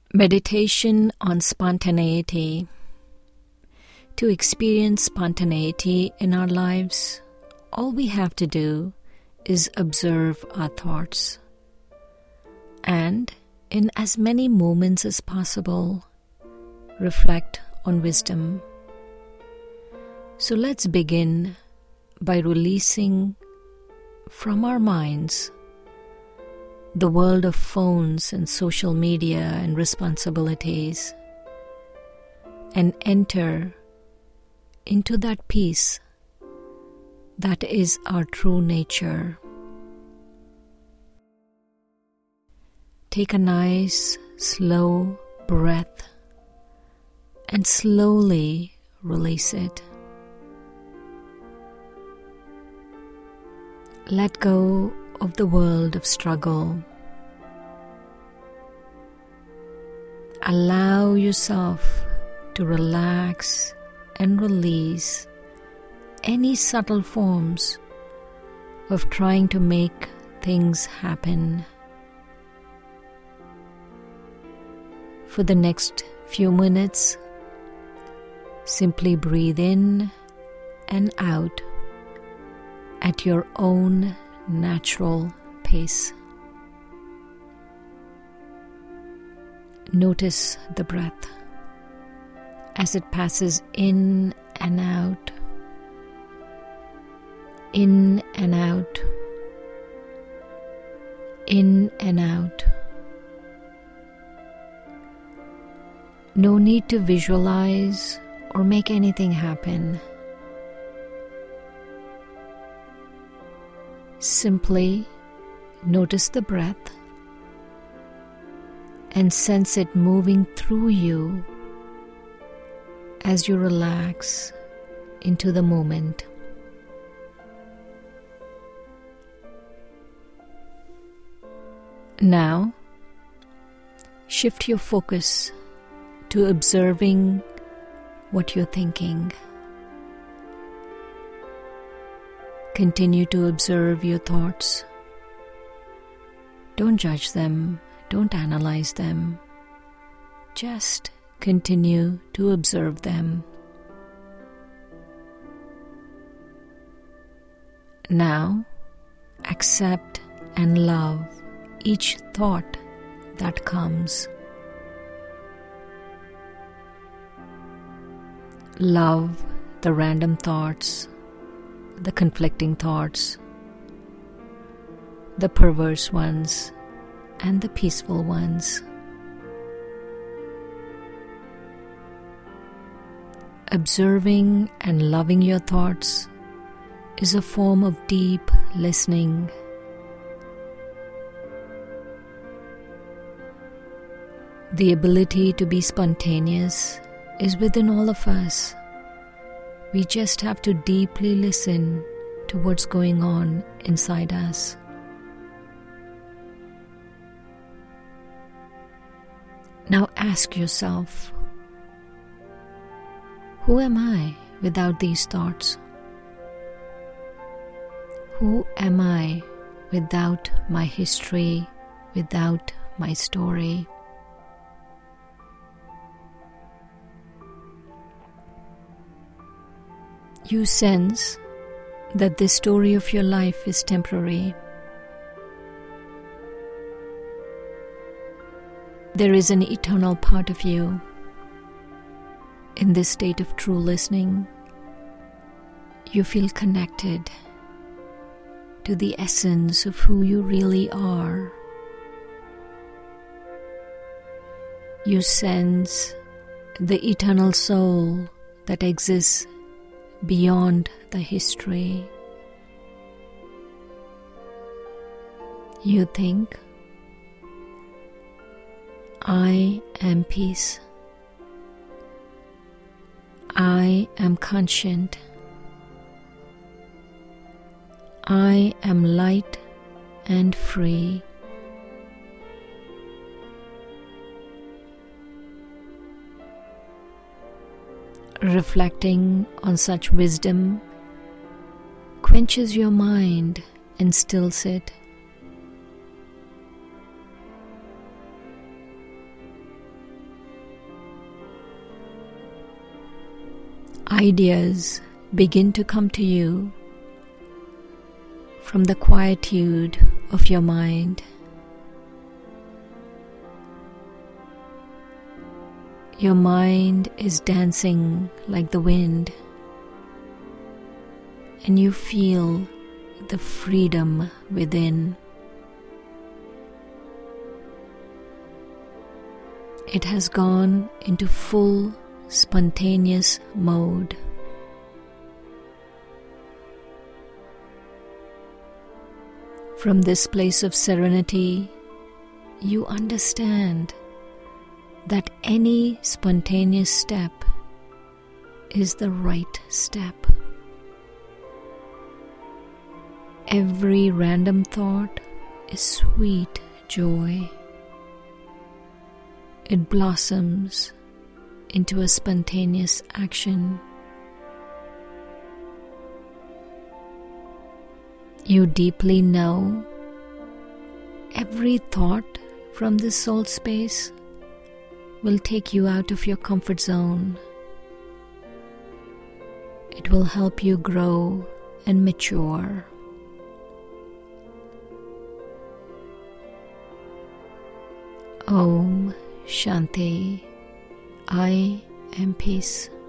Meditation on spontaneity. To experience spontaneity in our lives, all we have to do is observe our thoughts. And in as many moments as possible, reflect on wisdom. So let's begin by releasing from our minds the world of phones and social media and responsibilities, and enter into that peace that is our true nature. Take a nice, slow breath and slowly release it. Let go of the world of struggle. Allow yourself to relax and release any subtle forms of trying to make things happen. For the next few minutes, simply breathe in and out at your own natural pace. Notice the breath as it passes in and out, in and out, in and out. No need to visualize or make anything happen. Simply notice the breath and sense it moving through you as you relax into the moment. Now, shift your focus to observing what you're thinking. Continue to observe your thoughts. Don't judge them. Don't analyze them. Just continue to observe them. Now, accept and love each thought that comes. Love the random thoughts, the conflicting thoughts, the perverse ones, and the peaceful ones. Observing and loving your thoughts is a form of deep listening. The ability to be spontaneous is within all of us. We just have to deeply listen to what's going on inside us. Now ask yourself, who am I without these thoughts? Who am I without my history, without my story? You sense that this story of your life is temporary. There is an eternal part of you. In this state of true listening, you feel connected to the essence of who you really are. You sense the eternal soul that exists beyond the history. You think, I am peace. I am conscient. I am light and free. Reflecting on such wisdom quenches your mind and stills it. ideas begin to come to you from the quietude of your mind. Your mind is dancing like the wind, and you feel the freedom within. It has gone into full spontaneous mode. From this place of serenity, you understand that any spontaneous step is the right step. Every random thought is sweet joy. It blossoms into a spontaneous action. You deeply know every thought from this soul space will take you out of your comfort zone. It will help you grow and mature. Om Shanti. I am peace.